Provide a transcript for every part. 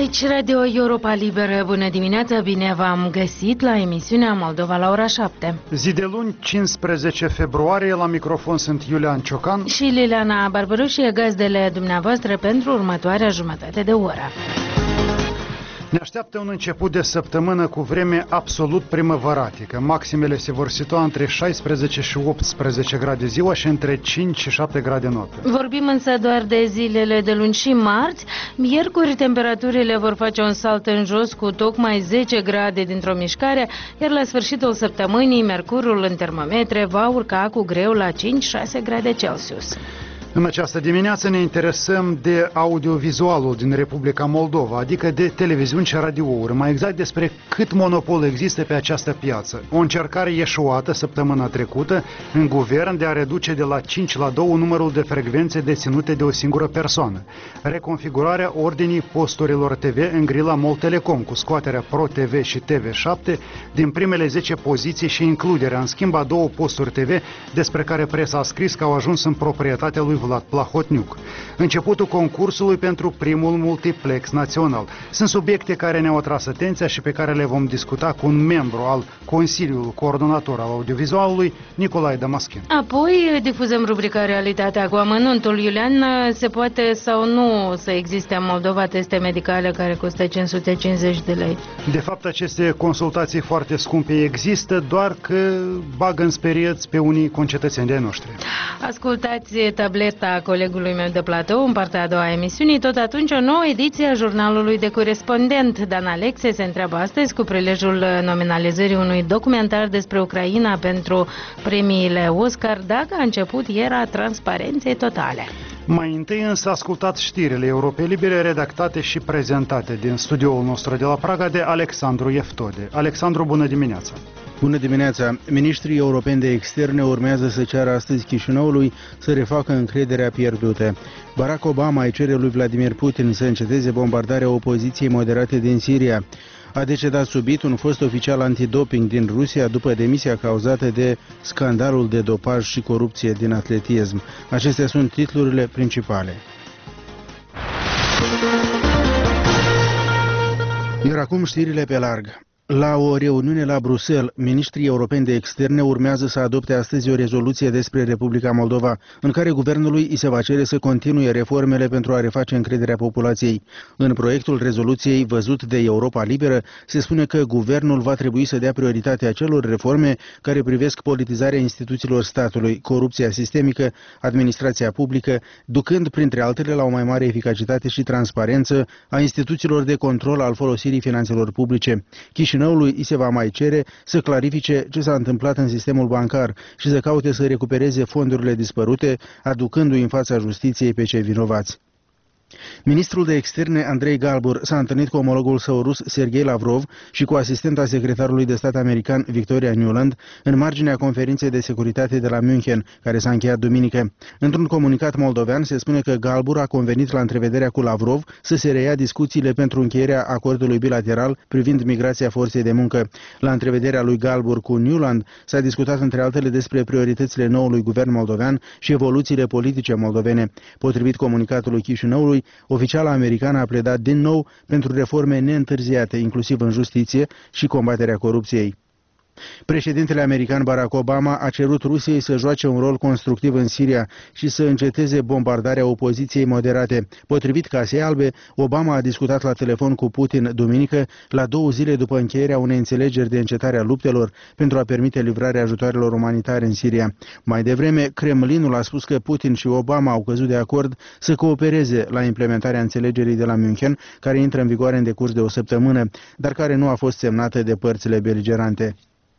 Aici Radio Europa Liberă, bună dimineața, bine v-am găsit la emisiunea Moldova la ora 7. Zi de luni, 15 februarie, la microfon sunt Iulian Ciocan și Liliana Barbaru și gazdele dumneavoastră pentru următoarea jumătate de oră. Ne așteaptă un început de săptămână cu vreme absolut primăvăratică. Maximele se vor situa între 16 și 18 grade ziua și între 5 și 7 grade noaptea. Vorbim însă doar de zilele de luni și marți. Miercuri temperaturile vor face un salt în jos cu tocmai 10 grade dintr-o mișcare, iar la sfârșitul săptămânii mercurul în termometre va urca cu greu la 5-6 grade Celsius. În această dimineață ne interesăm de audiovizualul din Republica Moldova, adică de televiziuni și radiouri, mai exact despre cât monopol există pe această piață. O încercare eșuată săptămâna trecută în guvern de a reduce de la 5 la 2 numărul de frecvențe deținute de o singură persoană. Reconfigurarea ordinii posturilor TV în grila Moltelecom, cu scoaterea Pro TV și TV7 din primele 10 poziții și includerea în schimb a 2 posturi TV despre care presa a scris că au ajuns în proprietatea lui Vlad Plahotniuc. Începutul concursului pentru primul multiplex național. Sunt subiecte care ne-au atras atenția și pe care le vom discuta cu un membru al Consiliului Coordonator al Audiovizualului, Nicolae Damaschin. Apoi difuzăm rubrica Realitatea cu amănuntul. Iulian, se poate sau nu să existe în Moldova teste medicale care costă 550 de lei? De fapt, aceste consultații foarte scumpe există, doar că bagă în sperieți pe unii concetățeni de noștri. Ascultați tableta colegului meu de platou în partea a doua a emisiunii. Tot atunci o nouă ediție a jurnalului de corespondent. Dan Alexe se întreabă astăzi cu prilejul nominalizării unui documentar despre Ucraina pentru premiile Oscar dacă a început era transparenței totale. Mai întâi însă ascultați știrile Europei Libere redactate și prezentate din studioul nostru de la Praga de Alexandru Eftode. Alexandru, bună dimineața! Bună dimineața! Ministrii europeni de externe urmează să ceară astăzi Chișinăului să refacă încrederea pierdută. Barack Obama îi cere lui Vladimir Putin să înceteze bombardarea opoziției moderate din Siria. A decedat subit un fost oficial antidoping din Rusia după demisia cauzată de scandalul de dopaj și corupție din atletism. Acestea sunt titlurile principale. Iar acum știrile pe larg. La o reuniune la Bruxelles, ministrii europeni de externe urmează să adopte astăzi o rezoluție despre Republica Moldova, în care guvernului îi se va cere să continue reformele pentru a reface încrederea populației. În proiectul rezoluției văzut de Europa Liberă, se spune că guvernul va trebui să dea prioritate acelor reforme care privesc politizarea instituțiilor statului, corupția sistemică, administrația publică, ducând printre altele la o mai mare eficacitate și transparență a instituțiilor de control al folosirii finanțelor publice. Chișinăului îi se va mai cere să clarifice ce s-a întâmplat în sistemul bancar și să caute să recupereze fondurile dispărute, aducându-i în fața justiției pe cei vinovați. Ministrul de externe Andrei Galbur s-a întâlnit cu omologul său rus Sergei Lavrov și cu asistenta secretarului de stat american Victoria Nuland în marginea conferinței de securitate de la München, care s-a încheiat duminică. Într-un comunicat moldovean se spune că Galbur a convenit la întrevederea cu Lavrov să se reia discuțiile pentru încheierea acordului bilateral privind migrația forței de muncă. La întrevederea lui Galbur cu Nuland s-a discutat între altele despre prioritățile noului guvern moldovean și evoluțiile politice moldovene. Potrivit comunicatului Chișinăului, oficiala americană a pledat din nou pentru reforme neîntârziate, inclusiv în justiție și combaterea corupției. Președintele american Barack Obama a cerut Rusiei să joace un rol constructiv în Siria și să înceteze bombardarea opoziției moderate. Potrivit Casei Albe, Obama a discutat la telefon cu Putin duminică, la 2 zile după încheierea unei înțelegeri de încetare a luptelor pentru a permite livrarea ajutoarelor umanitare în Siria. Mai devreme, Kremlinul a spus că Putin și Obama au căzut de acord să coopereze la implementarea înțelegerii de la München, care intră în vigoare în decurs de o săptămână, dar care nu a fost semnată de părțile beligerante.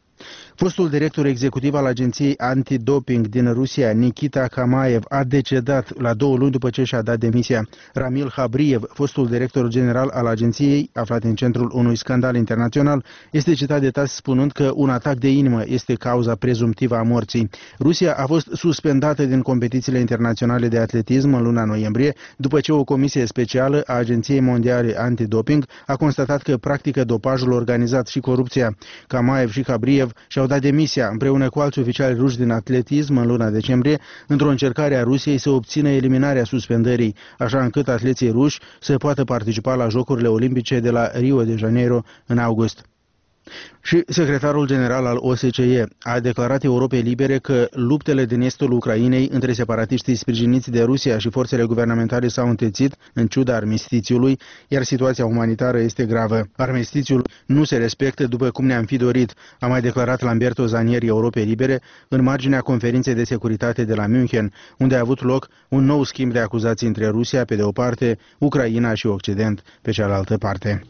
Fostul director executiv al agenției antidoping din Rusia, Nikita Kamaev, a decedat la 2 luni după ce și-a dat demisia. Ramil Habriev, fostul director general al agenției, aflat în centrul unui scandal internațional, este citat de TASS spunând că un atac de inimă este cauza prezumtivă a morții. Rusia a fost suspendată din competițiile internaționale de atletism în luna noiembrie, după ce o comisie specială a Agenției Mondiale Antidoping a constatat că practică dopajul organizat și corupția. Kamaev și Habriev și-au dat demisia împreună cu alți oficiali ruși din atletism în luna decembrie, într-o încercare a Rusiei să obțină eliminarea suspendării, așa încât atleții ruși să poată participa la Jocurile Olimpice de la Rio de Janeiro în august. Și secretarul general al OSCE a declarat Europei Libere că luptele din estul Ucrainei între separatiștii sprijiniți de Rusia și forțele guvernamentale s-au întețit în ciuda armistițiului, iar situația umanitară este gravă. Armistițiul nu se respectă după cum ne-am fi dorit, a mai declarat Lamberto Zanieri Europei Libere în marginea conferinței de securitate de la München, unde a avut loc un nou schimb de acuzații între Rusia pe de o parte, Ucraina și Occident pe cealaltă parte.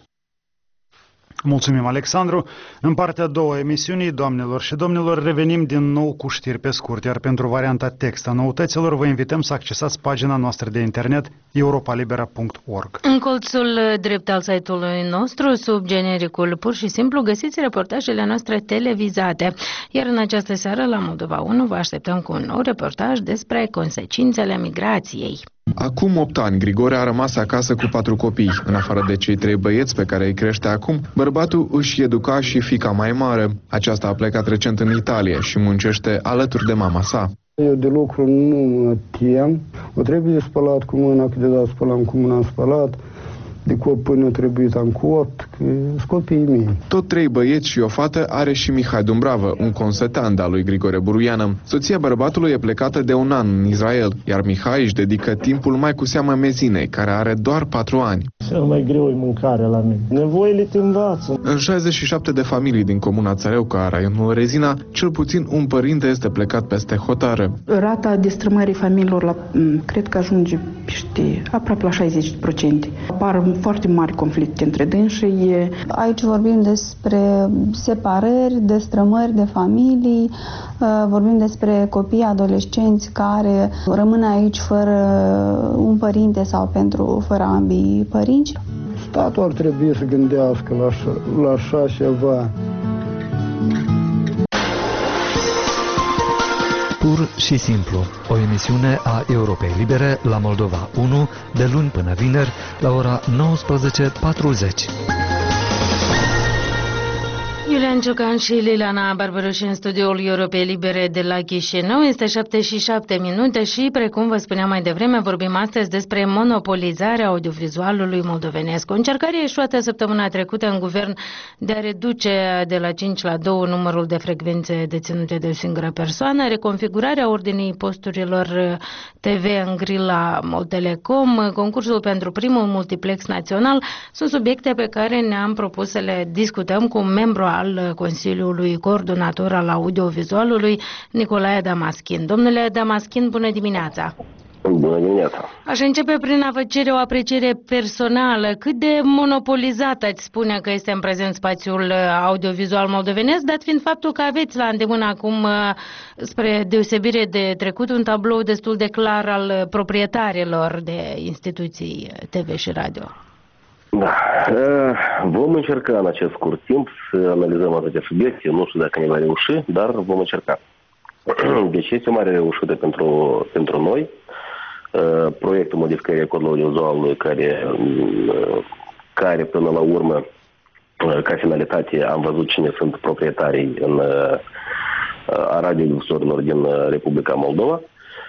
Mulțumim, Alexandru. În partea a doua emisiunii, doamnelor și domnilor, revenim din nou cu știri pe scurt, iar pentru varianta text a noutăților vă invităm să accesați pagina noastră de internet europalibera.org. În colțul drept al site-ului nostru, sub genericul pur și simplu, găsiți reportajele noastre televizate. Iar în această seară, la Moldova 1, vă așteptăm cu un nou reportaj despre consecințele migrației. Acum 8 ani, Grigore a rămas acasă cu 4 copii. În afară de cei 3 băieți pe care îi crește acum, bărbatul își educa și fiica mai mare. Aceasta a plecat recent în Italia și muncește alături de mama sa. Eu de lucru nu mă tem. O trebuie spălat cu mâna, cât de dat spălam cu mâna, am spălat. De cop până trebuie am copt, că sunt copiii mei. Tot 3 băieți și o fată are și Mihai Dumbravă, un consetant al lui Grigore Buruiană. Soția bărbatului e plecată de 1 an în Israel, iar Mihai își dedică timpul mai cu seamă mezinei, care are doar 4 ani. Cel mai greu e mâncarea la mine. Nevoile te învață. În 67 de familii din comuna Țăreuca, raionul Rezina, cel puțin un părinte este plecat peste hotare. Rata destrămării familiilor, cred că ajunge aproape la 60%. Apar foarte mari conflicte între dânsii. Aici vorbim despre separări, destrămări de familii, vorbim despre copii, adolescenți care rămân aici fără un părinte sau fără ambii părinți. Statul ar trebui să gândească la așa ceva. Pur și simplu, o emisiune a Europei Libere la Moldova 1, de luni până vineri, la ora 19:40. Iulian Ciocan și Liliana Barbaroși în studioul Europei Libere de la Chișinău. Este 7:07 și, precum vă spuneam mai devreme, vorbim astăzi despre monopolizarea audiovizualului moldovenesc. O încercare eșuată săptămâna trecută în guvern de a reduce de la 5 la 2 numărul de frecvențe deținute de o singură persoană, reconfigurarea ordinii posturilor TV în grila Moltelecom, concursul pentru primul multiplex național, sunt subiecte pe care ne-am propus să le discutăm cu un membru al Consiliului Coordonator al Audiovizualului, Nicolae Damaschin. Domnule Damaschin, bună dimineața! Bună dimineața! Aș începe prin a vă cere o apreciere personală. Cât de monopolizat ați spune că este în prezent spațiul audiovizual moldovenesc, dat fiind faptul că aveți la îndemână acum, spre deosebire de trecut, un tablou destul de clar al proprietarilor de instituții TV și radio? Da, vom încerca în acest scurt timp să analizăm aceste subiecte. Nu știu dacă ne va reuși, dar vom încerca. Deci este o mare reușită pentru noi. Proiectul modificării codului audiovizualului care până la urmă, ca finalitate, am văzut cine sunt proprietarii a radiodifuzorilor din Republica Moldova.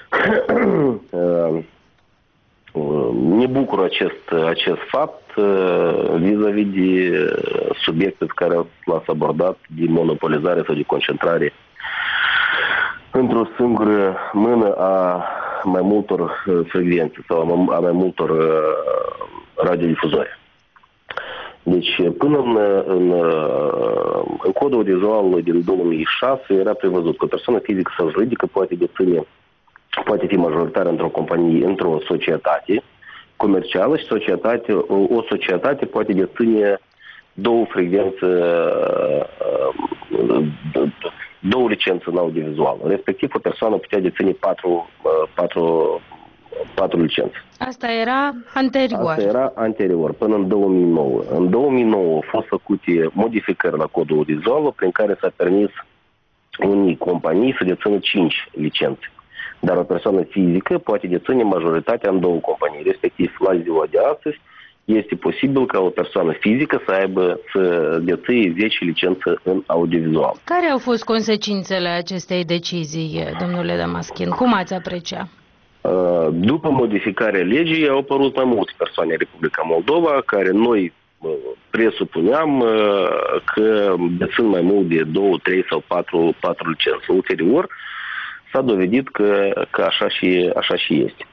Ne bucură acest fapt vis-a-vis de subiecte care l-ați abordat, de monopolizare sau de concentrare într-o singură mână a mai multor frecvențe sau a mai multor radiodifuzori. Deci, până în codul audiovizual din 2006 era prevăzut că o persoană fizică sau juridică poate fi majoritar într-o companie, într-o societate comercială și o societate poate deține două frecvențe, două licențe în audiovizual. Respectiv, o persoană putea deține patru licențe. Asta era anterior. Asta era anterior, până în 2009. În 2009 au fost făcute modificări la codul audiovizual prin care s-a permis unii companii să dețină 5 licențe. Dar o persoană fizică poate deține majoritatea în două companii. Respectiv, la ziua de astăzi, este posibil ca o persoană fizică să deține 10 licențe în audiovizual. Care au fost consecințele acestei decizii, domnule Damaschin? Cum ați aprecia? După modificarea legii au apărut mai multe persoane în Republica Moldova care noi presupuneam că dețin mai mult de 2, 3 sau 4 licențe. Ulterior s-a dovedit că așa și este.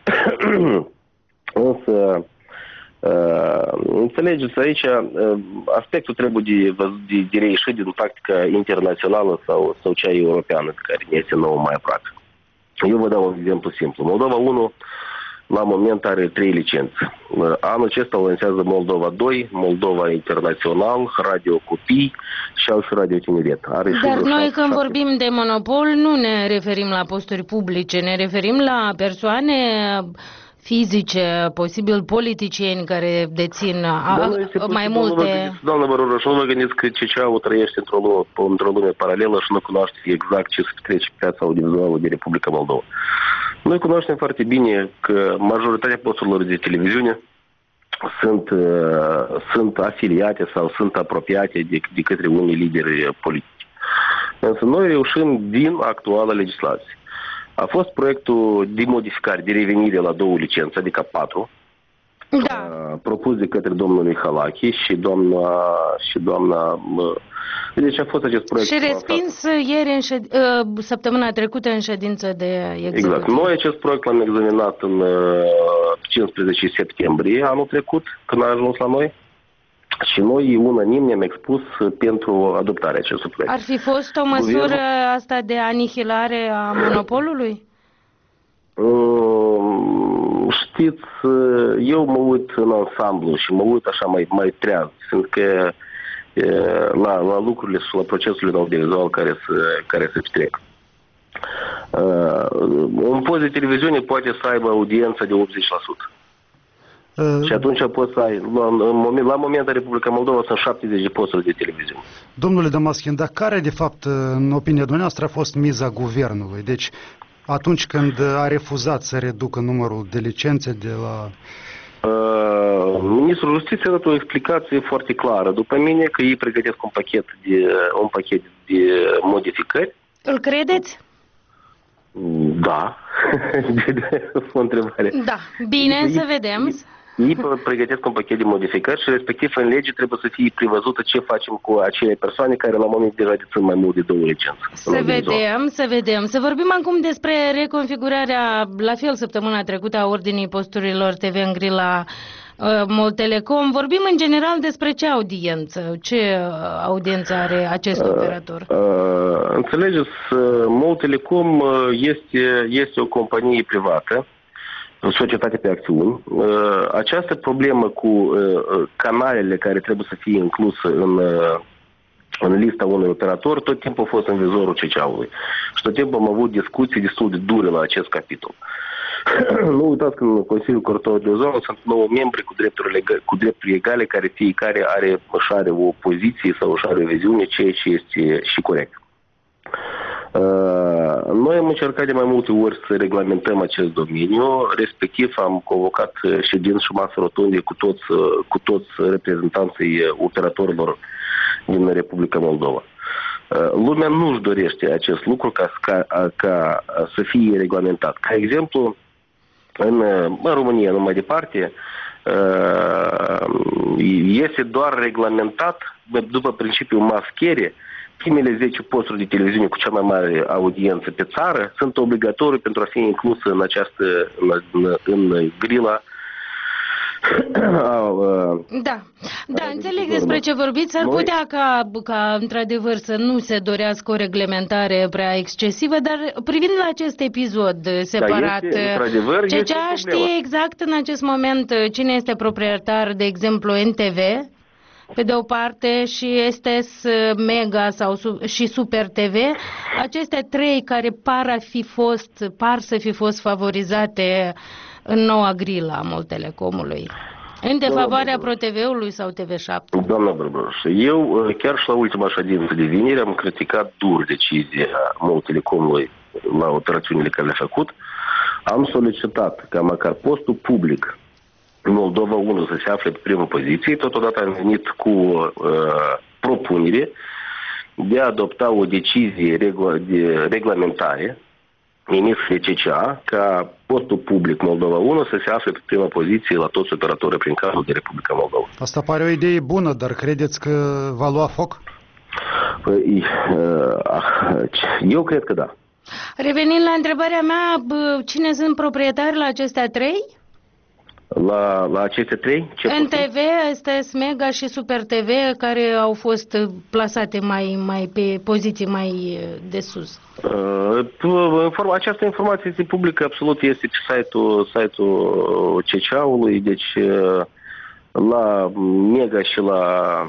Însă, înțelegeți, aici aspectul trebuie de reieșit din practica internațională sau cea europeană, care ne este nouă mai aproape. Eu vă dau un exemplu simplu. Moldova 1 la moment are 3 licențe. Anul acesta lansează Moldova 2, Moldova Internațional, Radio Copii și al și Radio Tineret. Dar noi când vorbim de monopol nu ne referim la posturi publice, ne referim la persoane fizice, posibil politicieni care dețin mai multe... Doamnă Băruroș, nu vă gândiți că CCA-ul trăiește într-o lume paralelă și nu cunoaște exact ce se petrece pe piața audiovizuală de Republica Moldova. Noi cunoaștem foarte bine că majoritatea posturilor de televiziune sunt afiliate sau sunt apropiate de către unii lideri politici. Însă noi reușim din actuala legislație. A fost proiectul de modificare, de revenire la 2 licențe, adică 4, propus de către domnul Mihalache și doamna... Deci a fost acest proiect... Și respins ieri, săptămâna trecută, în ședință de execuție. Exact. Noi acest proiect l-am examinat în 15 septembrie anul trecut, când a ajuns la noi. Și noi, unanim, ne-am expus pentru adoptarea acestui proiect. Ar fi fost o măsură asta de anihilare a monopolului? Știți, eu mă uit în ansamblu și mă uit așa mai treaz, fiindcă la lucrurile și la procesul audiovizual care se petrec. Un post de televiziune poate să aibă audiență de 80%. Și atunci poți să ai, la momentul Republica Moldova sunt 70 de posturi de televiziune. Domnule Damaschin, dar care de fapt, în opinia dumneavoastră, a fost miza guvernului? Deci, atunci când a refuzat să reducă numărul de licențe de la... Ministrul Justiției a dat o explicație foarte clară. După mine că ei pregătesc un pachet de modificări. Îl credeți? Da. O întrebare. Da. Bine, să vedem. Ei pregătesc un pachet de modificări și respectiv în lege trebuie să fie prevăzută ce facem cu acele persoane care la moment deja dețin mai mult de 2 licențe. Să vedem. Să vorbim acum despre reconfigurarea, la fel săptămâna trecută, a ordinii posturilor TV în grila Moltelecom. Vorbim în general despre ce audiență? Ce audiență are acest operator? Înțelegeți, Moltelecom este o companie privată, o societate pe acțiuni. Această problemă cu canalele care trebuie să fie incluse în lista unui operator, tot timpul a fost în vizorul CCA-ului. Și tot timpul am avut discuții destul de dure la acest capitol. Nu uitați că în Consiliul Cortul Audiovizual sunt 9 membri cu drepturi egale, care fiecare își are o poziție sau își are o viziune, ceea ce este și corect. Noi am încercat de mai multe ori să reglementăm acest domeniu, respectiv am convocat ședințe și masă rotunde cu toți reprezentanții operatorilor din Republica Moldova. Lumea nu își dorește acest lucru ca să fie reglementat. Ca exemplu, în România, numai departe, este doar reglementat după principiul mascherie. Primele 10 posturi de televiziune cu cea mai mare audiență pe țară sunt obligatorii pentru a fi incluse în grila. Da, înțeleg despre ce vorbiți. S-ar putea ca într-adevăr să nu se dorească o reglementare prea excesivă, dar privind la acest episod separat, CCA știe exact în acest moment cine este proprietar, de exemplu, NTV, pe de o parte, și STS Mega și Super TV, aceste 3 care par să fi fost favorizate în noua grilă a Moltelecomului. În defavoarea ProTV-ului sau TV7? Doamna Bărbaș, eu chiar și la ultima ședință de vineri am criticat dur decizia Moltelecomului la operațiunile care le-a făcut. Am solicitat ca măcar postul public Moldova 1 să se afle pe primă poziție. Totodată am venit cu propunere de a adopta o decizie de reglementare emisă de CCA ca postul public Moldova 1 să se afle pe prima poziție la toți operatorii prin cadrul de Republica Moldova. Asta pare o idee bună, dar credeți că va lua foc? Păi, eu cred că da. Revenind la întrebarea mea, cine sunt proprietari la acestea 3? La aceste 3? NTV, STS Mega și Super TV, care au fost plasate mai pe poziții mai de sus. Această informație este publică, absolut, este pe site-ul CCA-ului, deci la Mega și la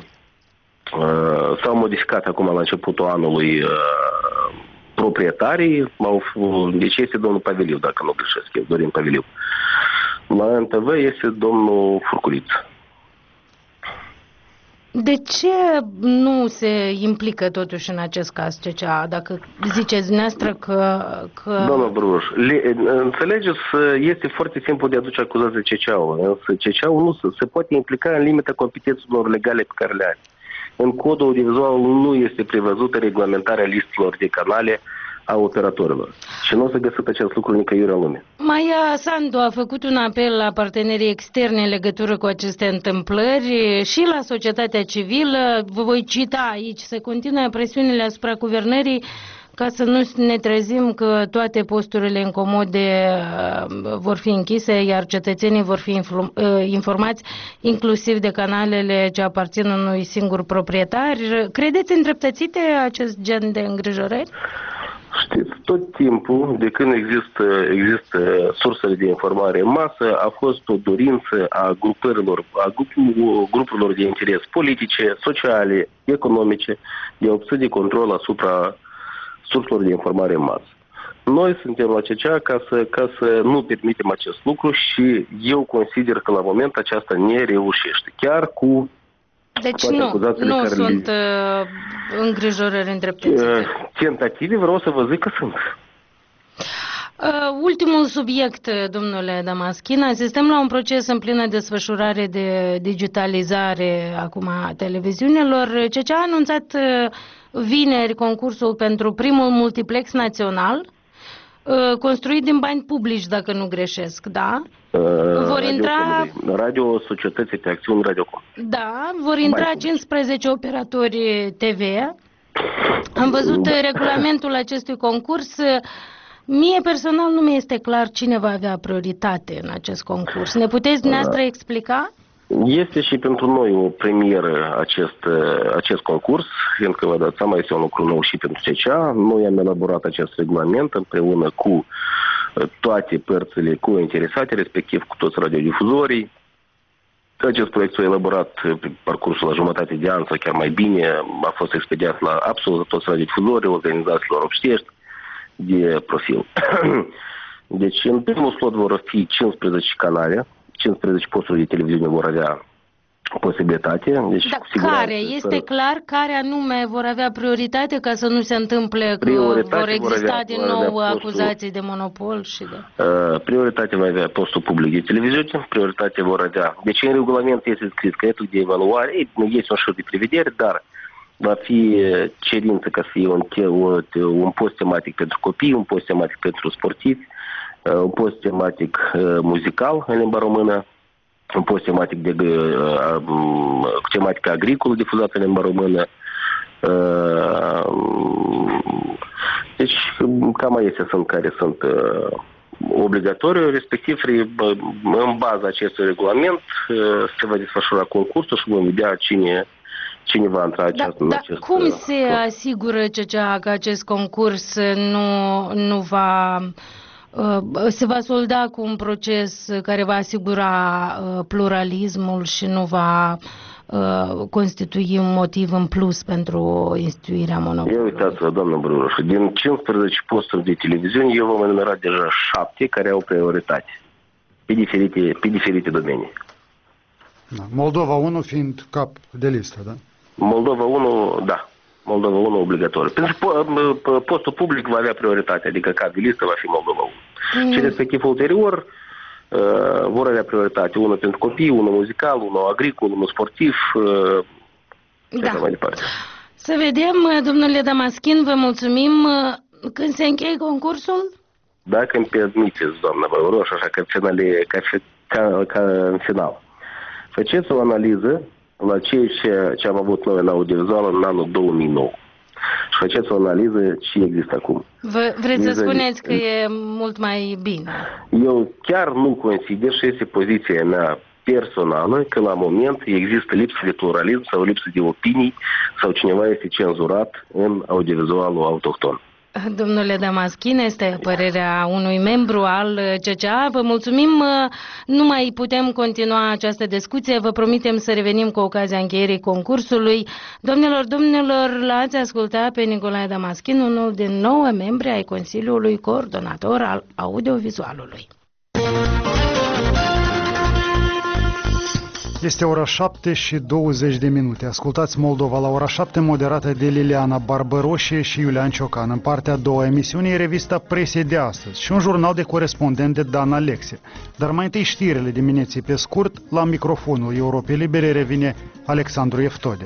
s-au modificat acum la începutul anului proprietarii, deci este domnul Paveliu, dacă nu greșesc, Dorin Paveliu. La NTV este domnul Furculiță. De ce nu se implică totuși în acest caz CCA, dacă ziceți dumneavoastră că... Doamna Bruș, înțelegeți, este foarte simplu de a aduce acuzații CCA-ului, însă CCA-ul nu se poate implica în limita competențelor legale pe care le are. În codul audiovizual nu este prevăzută reglementarea listelor de canale a operatorilor. Și nu o să găsiți acest lucru nicăiuri în lume. Maia Sandu a făcut un apel la partenerii externi în legătură cu aceste întâmplări și la societatea civilă. Vă voi cita aici: se continuă presiunile asupra guvernării ca să nu ne trezim că toate posturile incomode vor fi închise, iar cetățenii vor fi informați inclusiv de canalele ce aparțin unui singur proprietar. Credeți îndreptățite acest gen de îngrijorări? Știți, tot timpul, de când există sursele de informare în masă, a fost o dorință a grupurilor de interes politice, sociale, economice, de a obține control asupra surselor de informare în masă. Noi suntem la CCA ca să nu permitem acest lucru și eu consider că la moment aceasta ne reușește. Chiar cu deci nu sunt îngrijorări îndreptățite. Tentative, vreau să vă zic că sunt. Ultimul subiect, domnule Damaschin, asistăm la un proces în plină desfășurare de digitalizare acum a televiziunilor. CCA a anunțat vineri concursul pentru primul multiplex național, construit din bani publici, dacă nu greșesc, da? Vor intra... Radio Societății pe Acțiuni Radiocom. Da, vor intra 15 operatori TV. Am văzut regulamentul acestui concurs. Mie personal nu mi este clar cine va avea prioritate în acest concurs. Ne puteți dumneavoastră explica? Este și pentru noi o premieră acest concurs, fiindcă vă dați seama, este un lucru nou și pentru CCA. Noi am elaborat acest regulament împreună cu toate părțile interesate, respectiv cu toți radiodifuzorii. Acest proiect s-a elaborat pe parcursul la jumătate de an sau chiar mai bine, a fost expediat la absolut toți radiodifuzorii, organizațiilor obștești de profil. Deci în primul slot vor fi 15 canale, 15 posturi de televiziune vor avea posibilitate. Deci, care? Este clar care anume vor avea prioritate ca să nu se întâmple că vor exista din nou acuzații de monopol și de... Prioritate va avea postul public de televiziune, prioritate vor avea... Deci în regulament este scris că de evaluare, este un șir de prevedere, dar va fi cerință ca să fie un post tematic pentru copii, un post tematic pentru sportivi, un post tematic muzical în limba română, un post tematic de tematică agricolă difuzată în limba română. Deci cam acestea sunt care sunt obligatoriu, respectiv în baza acestui regulament se va desfășura concursul și vom vedea cine va intra în acest... Cum se asigură CCA că acest concurs nu va... se va solda cu un proces care va asigura pluralismul și nu va constitui un motiv în plus pentru instituirea monopolului? Uitați-vă, doamnă Bruș, din 15 posturi de televiziune, eu vom enumera deja 7 care au prioritate pe diferite domenii. Da. Moldova 1 fiind cap de listă, da? Moldova 1, da. Moldova 1 obligatoriu. Pentru că postul public va avea prioritate, adică cap de listă va fi Moldova 1. Și respectiv ulterior vor avea prioritate. Unul pentru copii, unul muzical, unul agricol, unul sportiv. Mai departe. Să vedem, domnule Damaschin, vă mulțumim. Când se încheie concursul? Dacă îmi permiteți, doamna Băuroș, așa ca în final. Faceți o analiză la ce am avut noi în audiovizual în anul 2009. Și faceți o analiză ce există acum. Vreți să spuneți că e mult mai bine? Eu chiar nu consider, și este poziția mea personală, că la moment există lipsă de pluralism sau lipsă de opinii sau cineva este cenzurat în audiovizualul autohton. Domnule Damaschin, este părerea unui membru al CCA. Vă mulțumim, nu mai putem continua această discuție. Vă promitem să revenim cu ocazia încheierii concursului. Domnilor, l-ați ascultat pe Nicolae Damaschin, unul din 9 membri ai Consiliului Coordonator al Audiovizualului. Este ora 7:20. Ascultați Moldova la ora 7, moderată de Liliana Barbăroșie și Iulian Ciocan. În partea a doua emisiunii, revista Presie de astăzi și un jurnal de corespondent de Dan Alexe. Dar mai întâi știrile dimineții pe scurt, la microfonul Europei Libere revine Alexandru Eftode.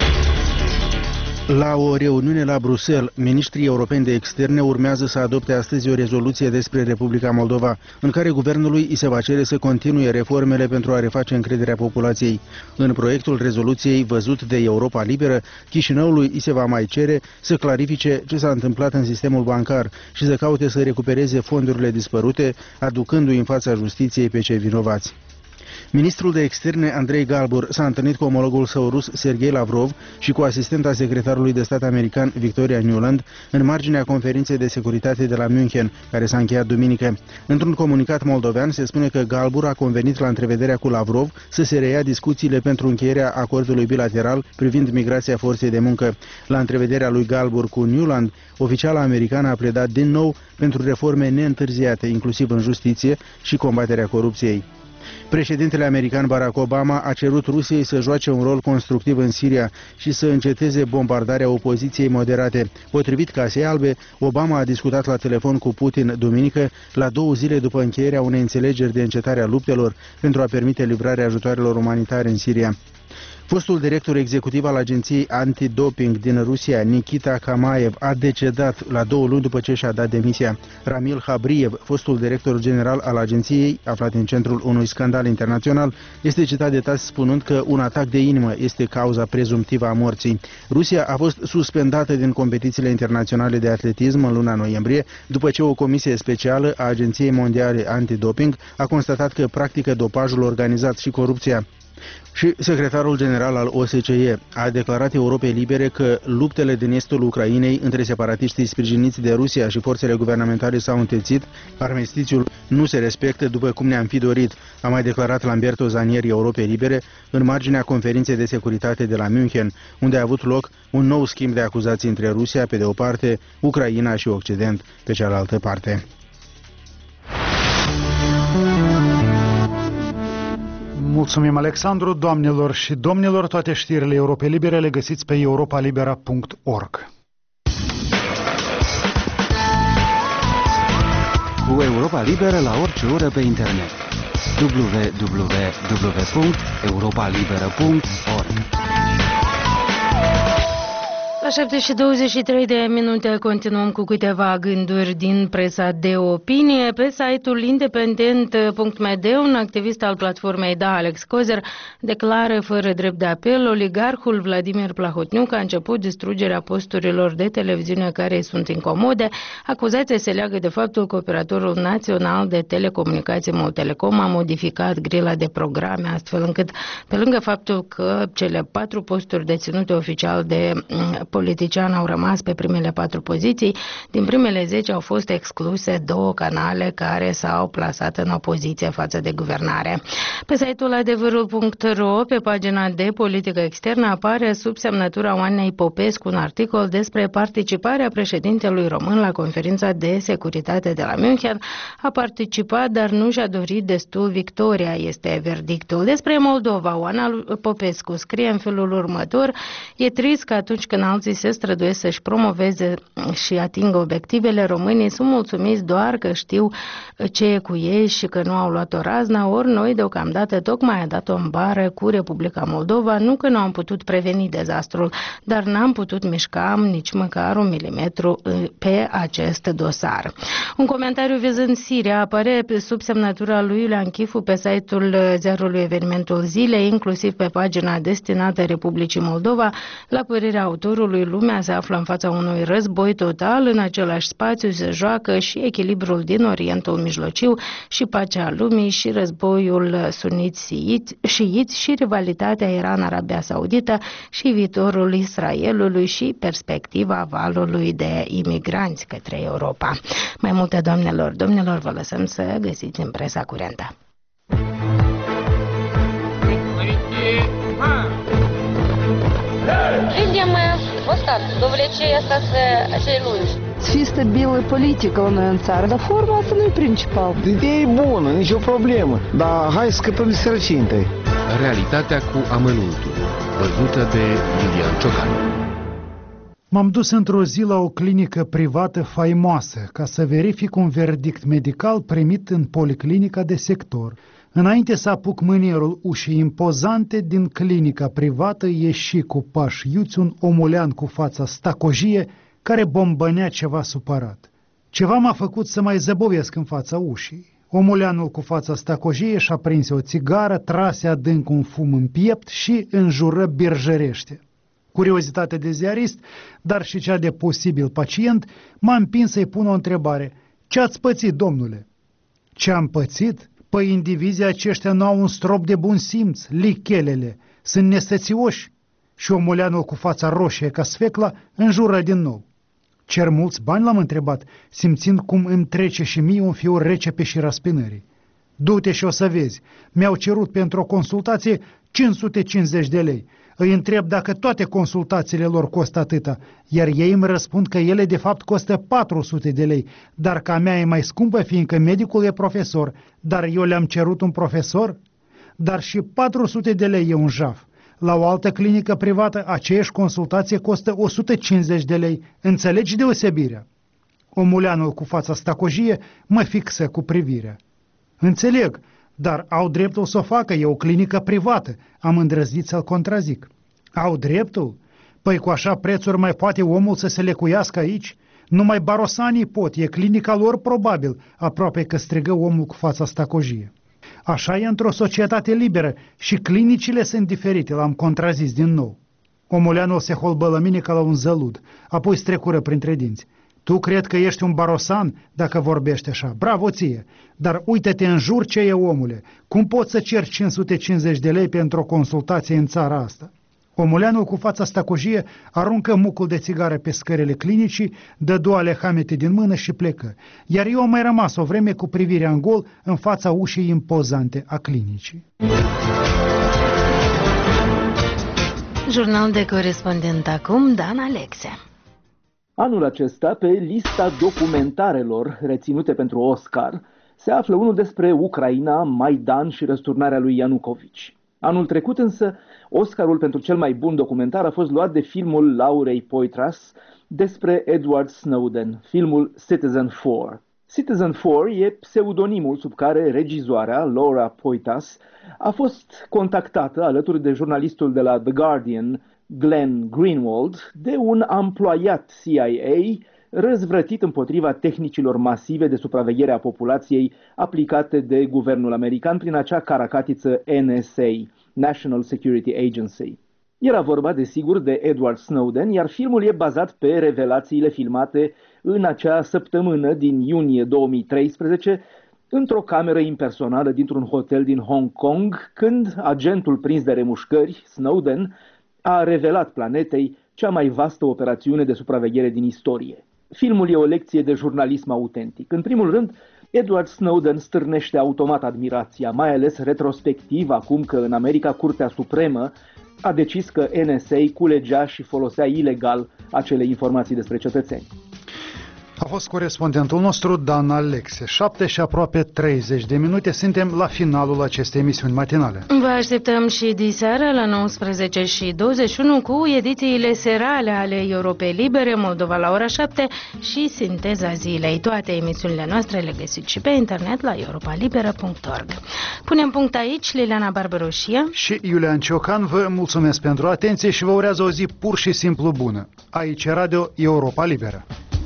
La o reuniune la Bruxelles, ministrii europeni de externe urmează să adopte astăzi o rezoluție despre Republica Moldova, în care guvernului îi se va cere să continue reformele pentru a reface încrederea populației. În proiectul rezoluției văzut de Europa Liberă, Chișinăului îi se va mai cere să clarifice ce s-a întâmplat în sistemul bancar și să caute să recupereze fondurile dispărute, aducându-i în fața justiției pe cei vinovați. Ministrul de externe Andrei Galbur s-a întâlnit cu omologul său rus Sergei Lavrov și cu asistenta secretarului de stat american Victoria Nuland în marginea conferinței de securitate de la München, care s-a încheiat duminică. Într-un comunicat moldovean se spune că Galbur a convenit la întrevederea cu Lavrov să se reia discuțiile pentru încheierea acordului bilateral privind migrația forței de muncă. La întrevederea lui Galbur cu Nuland, oficiala americană a pledat din nou pentru reforme neîntârziate, inclusiv în justiție și combaterea corupției. Președintele american Barack Obama a cerut Rusiei să joace un rol constructiv în Siria și să înceteze bombardarea opoziției moderate. Potrivit Casei Albe, Obama a discutat la telefon cu Putin duminică, la 2 zile după încheierea unei înțelegeri de încetare a luptelor pentru a permite livrarea ajutoarelor umanitare în Siria. Fostul director executiv al agenției antidoping din Rusia, Nikita Kamaev, a decedat la 2 luni după ce și-a dat demisia. Ramil Habriev, fostul director general al agenției, aflat în centrul unui scandal internațional, este citat de TASS spunând că un atac de inimă este cauza prezumtivă a morții. Rusia a fost suspendată din competițiile internaționale de atletism în luna noiembrie, după ce o comisie specială a Agenției Mondiale Antidoping a constatat că practică dopajul organizat și corupția. Și secretarul general al OSCE a declarat Europei Libere că luptele din estul Ucrainei între separatiștii sprijiniți de Rusia și forțele guvernamentale s-au întețit, armistițiul nu se respectă după cum ne-am fi dorit, a mai declarat Lamberto Zanieri Europei Libere în marginea conferinței de securitate de la München, unde a avut loc un nou schimb de acuzații între Rusia pe de o parte, Ucraina și Occident pe cealaltă parte. Mulțumim, Alexandru. Doamnelor și domnilor, toate știrile Europei Libere le găsiți pe europalibera.org. Cu Europa Liberă la orice oră pe internet. www.europalibera.org. La 7:23 continuăm cu câteva gânduri din presa de opinie. Pe site-ul independent.md, un activist al platformei Da, Alex Kozer, declară fără drept de apel: oligarhul Vladimir Plahotniuc a început distrugerea posturilor de televiziune care îi sunt incomode. Acuzația se leagă de faptul că Operatorul Național de Telecomunicații Moltelecom a modificat grila de programe, astfel încât, pe lângă faptul că cele 4 posturi deținute oficial de politician au rămas pe primele 4 poziții, din primele 10 au fost excluse 2 canale care s-au plasat în opoziție față de guvernare. Pe site-ul adevărul.ro, pe pagina de politică externă, apare sub semnătura Oanei Popescu un articol despre participarea președintelui român la conferința de securitate de la München. A participat, dar nu și-a dorit destul victoria, este verdictul. Despre Moldova, Oana Popescu scrie în felul următor: e trist că atunci când alții noștri se străduiesc să-și promoveze și atingă obiectivele, românii sunt mulțumiți doar că știu ce e cu ei și că nu au luat o razna, ori noi deocamdată tocmai a dat-o în bară cu Republica Moldova, nu că nu am putut preveni dezastrul, dar n-am putut mișca nici măcar 1 milimetru pe acest dosar. Un comentariu vizând Siria apare sub semnătura lui Iulian Chifu pe site-ul ziarului Evenimentul Zilei, inclusiv pe pagina destinată Republicii Moldova. La părerea autorului, lumea se află în fața unui război total, în același spațiu se joacă și echilibrul din Orientul Mijlociu și pacea lumii și războiul sunit-șiit și rivalitatea Iran-Arabia Saudită și viitorul Israelului și perspectiva valului de imigranți către Europa. Mai multe, doamnelor, domnilor, vă lăsăm să găsiți în presa curentă. Видим вот так, до влечения остаться acei lungi. Fi stabilă politică la noi în țară, dar forma asta nu e principal. Ideea e bună, nicio problemă, dar hai să scăpăm de sărăcie întâi. Realitatea cu amănuntul, văzută de Iulian Ciocan. M-am dus într-o zi la o clinică privată faimoasă ca să verific un verdict medical primit în policlinica de sector. Înainte să apuc mânierul ușii impozante, din clinica privată ieși cu pași iuți un omulean cu fața stacojie care bombănea ceva supărat. Ceva m-a făcut să mai zăbovesc în fața ușii. Omuleanul cu fața stacojie și-a prins o țigară, trase adânc un fum în piept și înjură birjărește. Curiozitate de ziarist, dar și cea de posibil pacient, m-a împins să-i pun o întrebare. Ce ați pățit, domnule? Ce am pățit? Păi indivizii aceștia nu au un strop de bun simț, lichelele, sunt nesățioși. Și omuleanul cu fața roșie ca sfecla înjură din nou. Cer mulți bani, l-am întrebat, simțind cum îmi trece și mie un fior rece pe șira spinării. Du-te și o să vezi, mi-au cerut pentru o consultație 550 de lei. Îi întreb dacă toate consultațiile lor costă atâta, iar ei îmi răspund că ele de fapt costă 400 de lei, dar că a mea e mai scumpă fiindcă medicul e profesor, dar eu le-am cerut un profesor? Dar și 400 de lei e un jaf. La o altă clinică privată, aceeași consultație costă 150 de lei. Înțelegi deosebirea? Omuleanul cu fața stacojie mă fixă cu privirea. Înțeleg, dar au dreptul să o facă, e o clinică privată. Am îndrăznit să-l contrazic. Au dreptul? Păi cu așa prețuri mai poate omul să se lecuiască aici? Numai barosanii pot, e clinica lor probabil, aproape că strigă omul cu fața stacojie. Așa e într-o societate liberă și clinicile sunt diferite, l-am contrazis din nou. Omuleanul se holbă la mine ca la un zălud, apoi strecură printre dinți. Tu cred că ești un barosan dacă vorbești așa, bravo ție, dar uite-te în jur ce e, omule, cum poți să ceri 550 de lei pentru o consultație în țara asta? Omuleanul cu fața stacojie aruncă mucul de țigară pe scările clinicii, dă 2 lehamete din mână și plecă, iar eu am mai rămas o vreme cu privirea în gol în fața ușii impozante a clinicii. Jurnal de corespondent acum, Dan Alexe. Anul acesta, pe lista documentarelor reținute pentru Oscar, se află unul despre Ucraina, Maidan și răsturnarea lui Ianucovici. Anul trecut însă, Oscarul pentru cel mai bun documentar a fost luat de filmul Laurei Poitras despre Edward Snowden, filmul Citizen 4. Citizen 4 e pseudonimul sub care regizoarea Laura Poitras a fost contactată alături de jurnalistul de la The Guardian, Glenn Greenwald, de un amploiat CIA răzvrătit împotriva tehnicilor masive de supraveghere a populației aplicate de guvernul american prin acea caracatiță NSA, National Security Agency. Era vorba, desigur, de Edward Snowden, iar filmul e bazat pe revelațiile filmate în acea săptămână din iunie 2013, într-o cameră impersonală dintr-un hotel din Hong Kong, când agentul prins de remușcări, Snowden, a revelat planetei cea mai vastă operațiune de supraveghere din istorie. Filmul e o lecție de jurnalism autentic. În primul rând, Edward Snowden stârnește automat admirația, mai ales retrospectiv, acum că în America Curtea Supremă a decis că NSA culegea și folosea ilegal acele informații despre cetățeni. A fost corespondentul nostru, Dan Alexe. 7 și aproape 30 de minute, suntem la finalul acestei emisiuni matinale. Vă așteptăm și diseară la 19 și 21 cu edițiile serale ale Europei Libere, Moldova la ora 7 și Sinteza Zilei. Toate emisiunile noastre le găsiți și pe internet la europalibera.org. Punem punct aici, Liliana Barbaroșia și Iulian Ciocan. Vă mulțumesc pentru atenție și vă urează o zi pur și simplu bună. Aici Radio Europa Liberă.